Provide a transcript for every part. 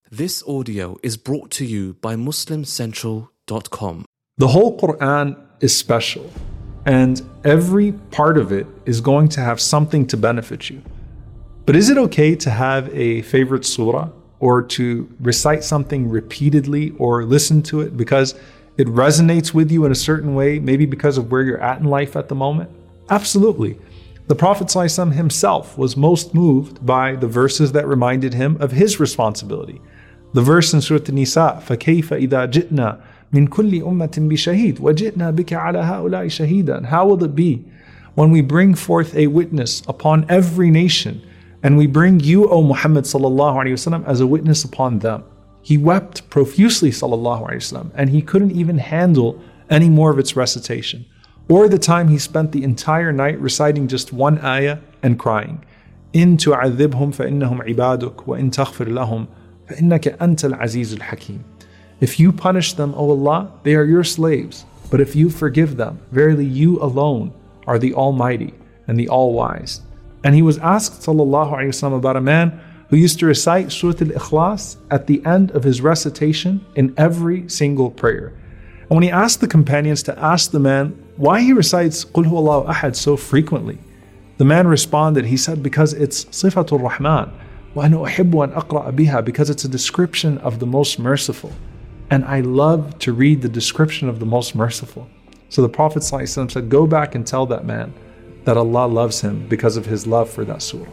This audio is brought to you by MuslimCentral.com. The whole Quran is special, and every part of it is going to have something to benefit you. But is it okay to have a favorite surah or to recite something repeatedly or listen to it because it resonates with you in a certain way, maybe because of where you're at in life at the moment? Absolutely. The Prophet ﷺ himself was most moved by the verses that reminded him of his responsibility. The verse in Surah An-Nisa, فَكَيْفَ إِذَا جِئْنَا مِنْ كُلِّ أُمَّةٍ بِشَهِيدٍ وَجِئْنَا بِكَ عَلَى هَؤُلَاءِ شَهِيدًا. How will it be when we bring forth a witness upon every nation and we bring you, O Muhammad sallallahu alaihi wasallam, as a witness upon them? He wept profusely sallallahu alaihi wasallam, and he couldn't even handle any more of its recitation. Or the time he spent the entire night reciting just one ayah and crying. إِن تُعَذِّبْهُمْ فَإِنَّهُمْ عِبَادُكَ وَإِن تَغْفِرْ لَهُمْ فَإِنَّكَ أَنْتَ الْعَزِيزُ الْحَكِيمُ. If you punish them, O Allah, they are your slaves. But if you forgive them, verily you alone are the Almighty and the All-Wise. And he was asked sallallahu alaihi wasallam about a man who used to recite Surah Al-Ikhlas at the end of his recitation in every single prayer. And when he asked the companions to ask the man why he recites Qul Huwallahu Ahad so frequently, the man responded, he said, because it's Sifatul Rahman, وَأَنَا أُحِبُّ أَنْ أَقْرَأَ بِهَا, because it's a description of the most merciful. And I love to read the description of the most merciful. So the Prophet ﷺ said, go back and tell that man that Allah loves him because of his love for that surah.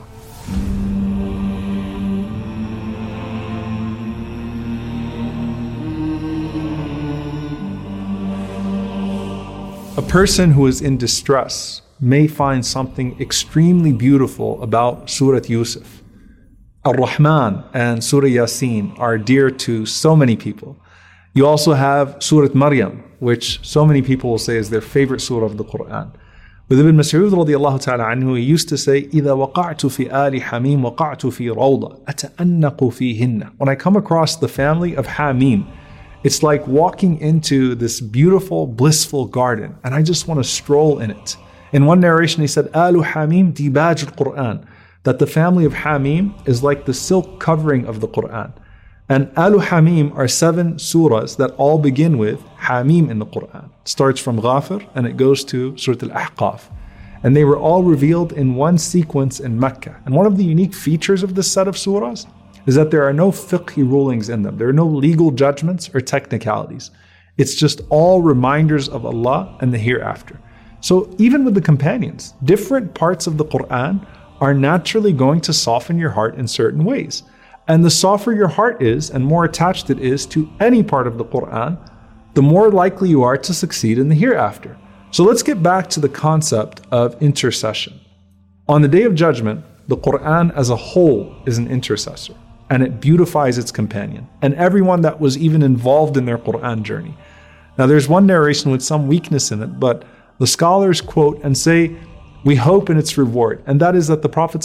A person who is in distress may find something extremely beautiful about Surah Yusuf. Ar-Rahman and Surah Yasin are dear to so many people. You also have Surah Maryam, which so many people will say is their favorite surah of the Quran. With Ibn Mas'ud radiallahu ta'ala anhu, he used to say, إِذَا وَقَعْتُ فِي آلِ حَمِيمٍ وَقَعْتُ فِي رَوْضَةٍ أَتَأَنَّقُ فِيهِنَّ. When I come across the family of Hamim, it's like walking into this beautiful, blissful garden, and I just want to stroll in it. In one narration, he said, آلُ حَمِيمٍ دِبَاجُ الْقُرْآنِ, that the family of Hamim is like the silk covering of the Quran. And Alu Hamim are 7 surahs that all begin with Hamim in the Quran. It starts from Ghafir and it goes to Surah Al-Ahqaf. And they were all revealed in one sequence in Mecca. And one of the unique features of this set of surahs is that there are no fiqhi rulings in them. There are no legal judgments or technicalities. It's just all reminders of Allah and the hereafter. So even with the companions, different parts of the Quran are naturally going to soften your heart in certain ways. And the softer your heart is and more attached it is to any part of the Quran, the more likely you are to succeed in the hereafter. So let's get back to the concept of intercession. On the Day of Judgment, the Quran as a whole is an intercessor, and it beautifies its companion and everyone that was even involved in their Quran journey. Now there's one narration with some weakness in it, but the scholars quote and say, we hope in its reward, and that is that the Prophet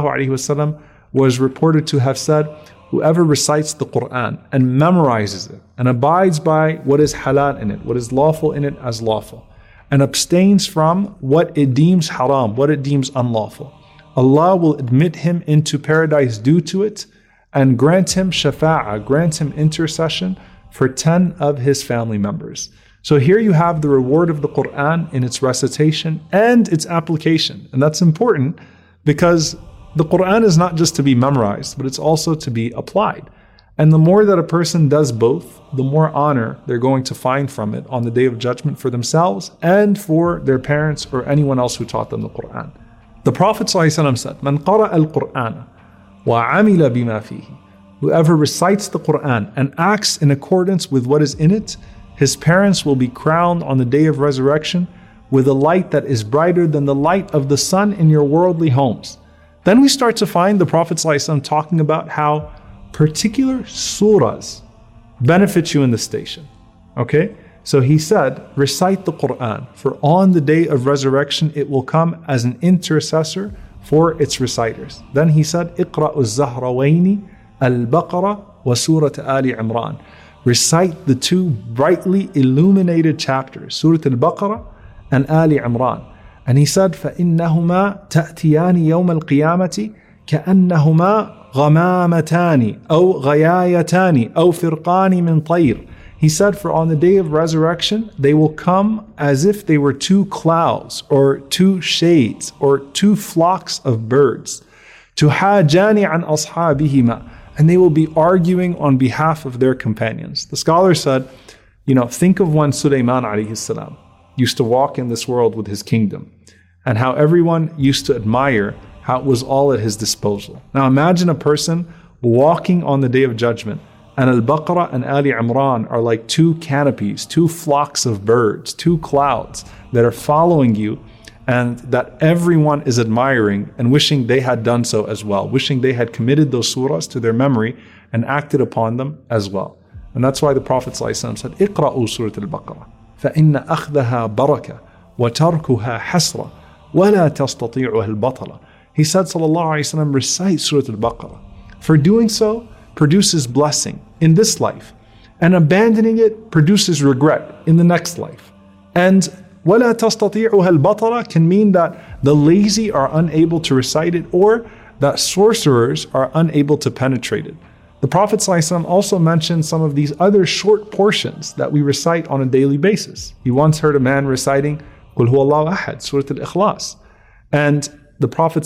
ﷺ was reported to have said, whoever recites the Quran and memorizes it and abides by what is halal in it, what is lawful in it as lawful, and abstains from what it deems haram, what it deems unlawful, Allah will admit him into paradise due to it and grant him shafa'ah, grant him intercession for 10 of his family members. So here you have the reward of the Quran in its recitation and its application. And that's important because the Quran is not just to be memorized, but it's also to be applied. And the more that a person does both, the more honor they're going to find from it on the Day of Judgment for themselves and for their parents or anyone else who taught them the Quran. The Prophet ﷺ said, مَنْ قَرَأَ الْقُرْآنَ وَعَمِلَ بِمَا فِيهِ. Whoever recites the Quran and acts in accordance with what is in it, his parents will be crowned on the Day of Resurrection with a light that is brighter than the light of the sun in your worldly homes. Then we start to find the Prophet ﷺ talking about how particular surahs benefit you in the station. Okay? So he said, recite the Quran, for on the Day of Resurrection it will come as an intercessor for its reciters. Then he said, اقرأوا الزهروين البقرة وسورة آل عمران. Recite the 2 brightly illuminated chapters, Surah Al-Baqarah and Ali Imran. And he said, فَإِنَّهُمَا تَأْتِيَانِ يَوْمَ الْقِيَامَةِ كَأَنَّهُمَا غَمَامَتَانِ أو غَيَايَتَانِ أو فِرْقَانِ مِنْ طَيْرٍ. He said, for on the day of resurrection, they will come as if they were two clouds or two shades or two flocks of birds. تُحَاجَانِ عَنْ أَصْحَابِهِمَا. And they will be arguing on behalf of their companions. The scholar said, think of when Sulaiman alayhi salam used to walk in this world with his kingdom and how everyone used to admire how it was all at his disposal. Now imagine a person walking on the day of judgment, and Al-Baqarah and Ali Imran are like two canopies, two flocks of birds, two clouds that are following you and that everyone is admiring and wishing they had done so as well, wishing they had committed those surahs to their memory and acted upon them as well. And that's why the Prophet ﷺ said, اقرأوا سورة البقرة فإن أخذها بركة وتركها حسرة ولا تستطيعها البطلة. He said, sallallahu alayhi wa sallam, recite Surah Al-Baqarah. For doing so produces blessing in this life, and abandoning it produces regret in the next life. And وَلَا تَسْتَطِيعُهَا الْبَطَلَ can mean that the lazy are unable to recite it, or that sorcerers are unable to penetrate it. The Prophet ﷺ also mentioned some of these other short portions that we recite on a daily basis. He once heard a man reciting قُلْ هُوَ اللَّهُ أَحَدٌ, Surah Al-Ikhlas. And the Prophet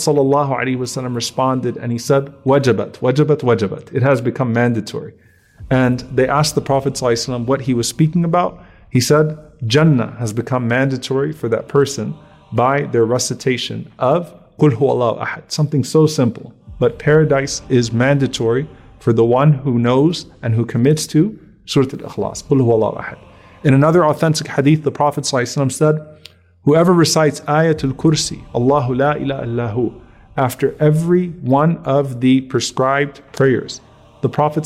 ﷺ responded and he said, wajabat, wajabat, wajabat. It has become mandatory. And they asked the Prophet ﷺ what he was speaking about. He said, Jannah has become mandatory for that person by their recitation of Qul huwallahu ahad. Something so simple. But paradise is mandatory for the one who knows and who commits to Surah Al-Ikhlas. Qul huwallahu ahad. In another authentic hadith, the Prophet ﷺ said, whoever recites Ayatul Kursi, Allahu la ilaha illahu, after every one of the prescribed prayers, the Prophet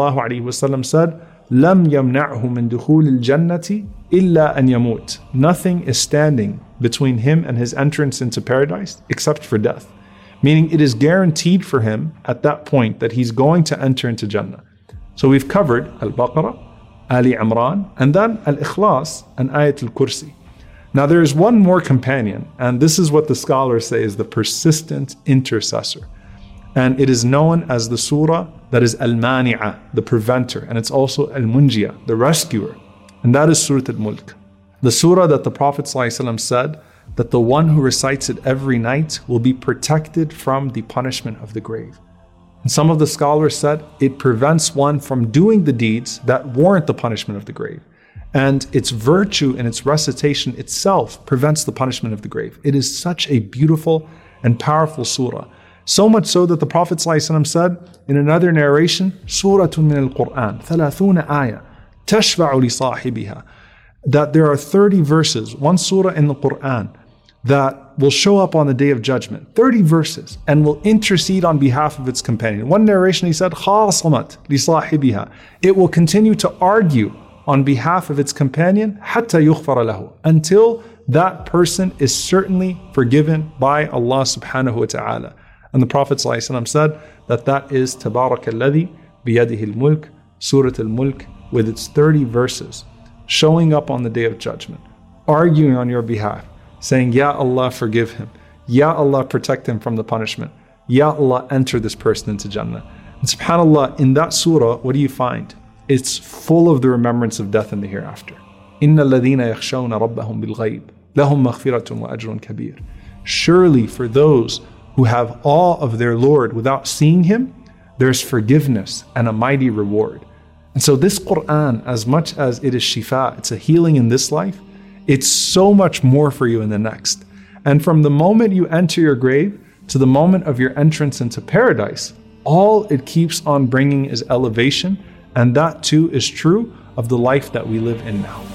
ﷺ said, لَمْ يَمْنَعْهُ مِنْ دُخُولِ الْجَنَّةِ إِلَّا أَنْ يَمُوتَ. Nothing is standing between him and his entrance into paradise except for death. Meaning it is guaranteed for him at that point that he's going to enter into Jannah. So we've covered Al-Baqarah, Ali Imran, and then Al-Ikhlas and Ayatul Kursi. Now there is one more companion, and this is what the scholars say is the persistent intercessor. And it is known as the surah that is Al-Mani'ah, the preventer, and it's also Al-Munjiyah, the rescuer. And that is Surah Al-Mulk. The surah that the Prophet ﷺ said that the one who recites it every night will be protected from the punishment of the grave. And some of the scholars said it prevents one from doing the deeds that warrant the punishment of the grave. And its virtue and its recitation itself prevents the punishment of the grave. It is such a beautiful and powerful surah. So much so that the Prophet ﷺ said in another narration, Suratun min al-Quran, 30 ayah, tashfa'u li sahibiha. That there are 30 verses, one surah in the Quran, that will show up on the Day of Judgment. 30 verses, and will intercede on behalf of its companion. One narration he said, khasamat li sahibiha. It will continue to argue on behalf of its companion, hatta yughfara lahu, until that person is certainly forgiven by Allah subhanahu wa ta'ala. And the Prophet ﷺ said that is Tabarak alladhi biyadihi al-mulk, Surah Al-Mulk, with its 30 verses, showing up on the Day of Judgment, arguing on your behalf, saying, Ya Allah, forgive him. Ya Allah, protect him from the punishment. Ya Allah, enter this person into Jannah. And subhanAllah, in that surah, what do you find? It's full of the remembrance of death in the hereafter. إِنَّ الَّذِينَ يَخْشَوْنَ رَبَّهُمْ بِالْغَيْبِ لَهُمْ مَغْفِرَةٌ وَأَجْرٌ كَبِيرٌ. Surely for those who have awe of their Lord without seeing Him, there's forgiveness and a mighty reward. And so this Quran, as much as it is shifa, it's a healing in this life, it's so much more for you in the next. And from the moment you enter your grave to the moment of your entrance into paradise, all it keeps on bringing is elevation, and that too is true of the life that we live in now.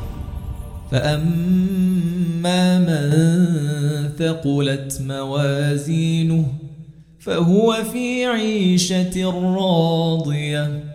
فأما من ثقلت موازينه فهو في عيشة راضية